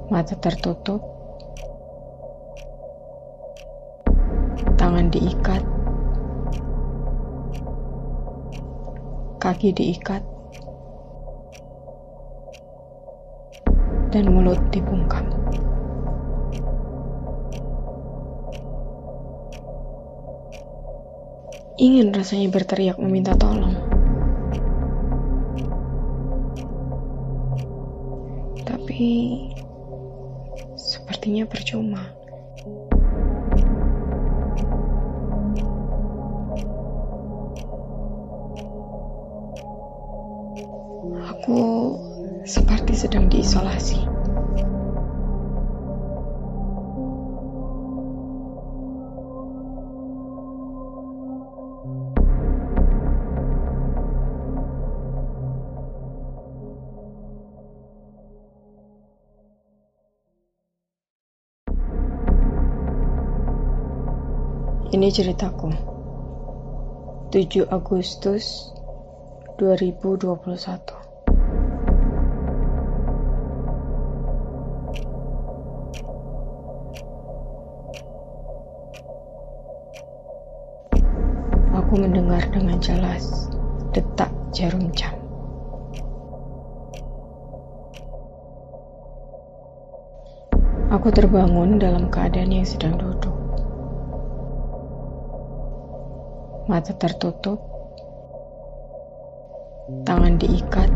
Mata tertutup, tangan diikat, kaki diikat, dan mulut dibungkam. Ingin rasanya berteriak meminta tolong, tapi sepertinya percuma. Aku seperti sedang diisolasi. Ini ceritaku. 7 Agustus 2021. Aku mendengar dengan jelas detak jarum jam. Aku terbangun dalam keadaan yang sedang duduk. Mata tertutup, tangan diikat,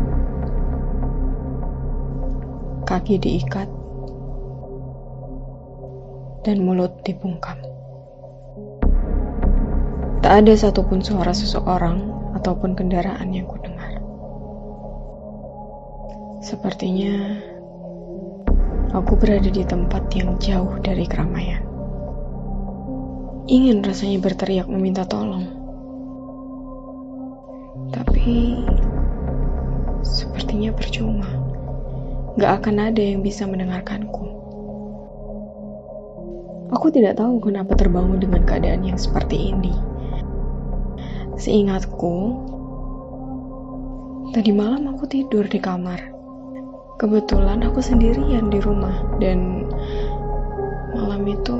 kaki diikat, dan mulut dibungkam. Tak ada satupun suara seseorang ataupun kendaraan yang kudengar. Sepertinya aku berada di tempat yang jauh dari keramaian. Ingin rasanya berteriak meminta tolong, tapi sepertinya percuma. Gak akan ada yang bisa mendengarkanku. Aku tidak tahu kenapa terbangun dengan keadaan yang seperti ini. Seingatku, tadi malam aku tidur di kamar. Kebetulan aku sendirian di rumah, dan malam itu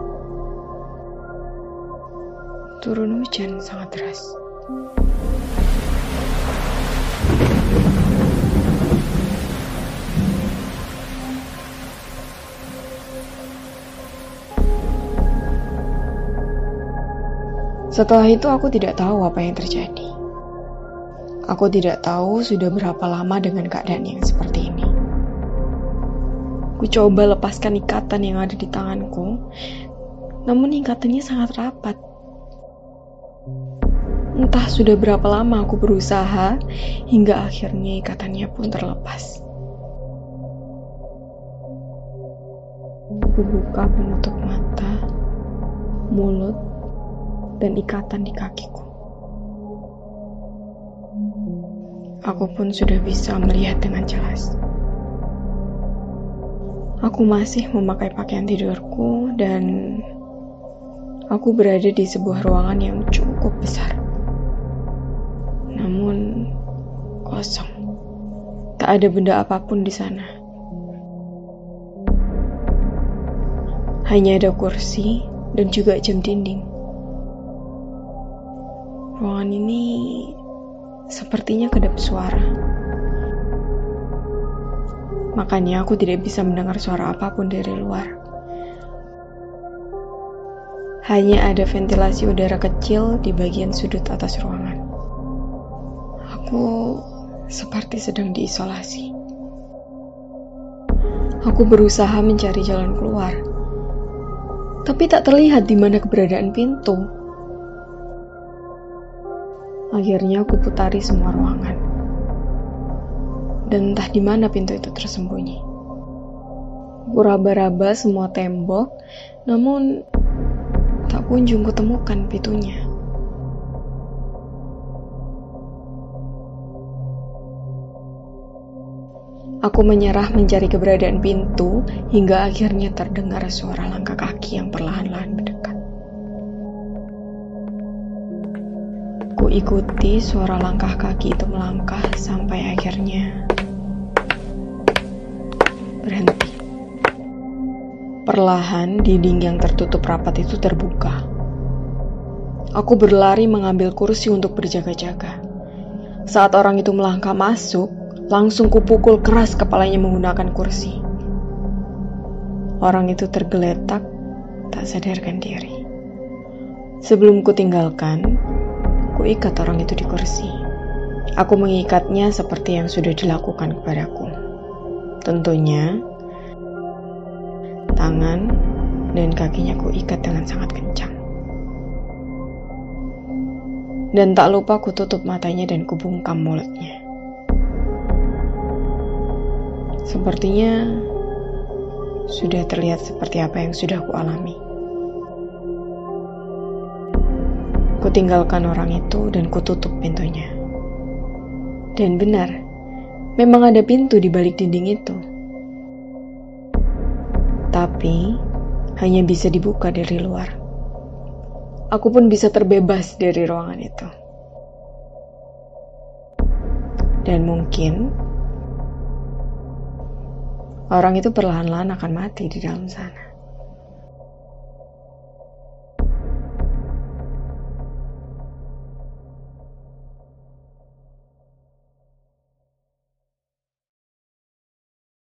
turun hujan sangat deras. Setelah itu aku tidak tahu apa yang terjadi. Aku tidak tahu sudah berapa lama dengan keadaan yang seperti ini. Ku coba lepaskan ikatan yang ada di tanganku, namun ikatannya sangat rapat. Entah sudah berapa lama aku berusaha, hingga akhirnya ikatannya pun terlepas. Ku buka penutup mata, mulut, dan ikatan di kakiku. Aku pun sudah bisa melihat dengan jelas. Aku masih memakai pakaian tidurku, dan aku berada di sebuah ruangan yang cukup besar. Namun kosong. Tak ada benda apapun di sana. Hanya ada kursi dan juga jam dinding. Ruangan ini sepertinya kedap suara. Makanya aku tidak bisa mendengar suara apapun dari luar. Hanya ada ventilasi udara kecil di bagian sudut atas ruangan. Aku seperti sedang diisolasi. Aku berusaha mencari jalan keluar, tapi tak terlihat di mana keberadaan pintu. Akhirnya aku putari semua ruangan, dan entah di mana pintu itu tersembunyi. Aku raba-raba semua tembok, namun tak kunjung kutemukan pintunya. Aku menyerah mencari keberadaan pintu, hingga akhirnya terdengar suara langkah kaki yang perlahan-lahan mendekat. Ku ikuti suara langkah kaki itu melangkah sampai akhirnya berhenti. Perlahan, dinding yang tertutup rapat itu terbuka. Aku berlari mengambil kursi untuk berjaga-jaga. Saat orang itu melangkah masuk, langsung kupukul keras kepalanya menggunakan kursi. Orang itu tergeletak, tak sadarkan diri. Sebelum kutinggalkan, kuikat orang itu di kursi. Aku mengikatnya seperti yang sudah dilakukan kepadaku. Tentunya, tangan dan kakinya kuikat dengan sangat kencang. Dan tak lupa kututup matanya dan kubungkam mulutnya. Sepertinya sudah terlihat seperti apa yang sudah kualami. Kutinggalkan orang itu dan kututup pintunya. Dan benar, memang ada pintu di balik dinding itu. Tapi hanya bisa dibuka dari luar. Aku pun bisa terbebas dari ruangan itu. Dan mungkin orang itu perlahan-lahan akan mati di dalam sana.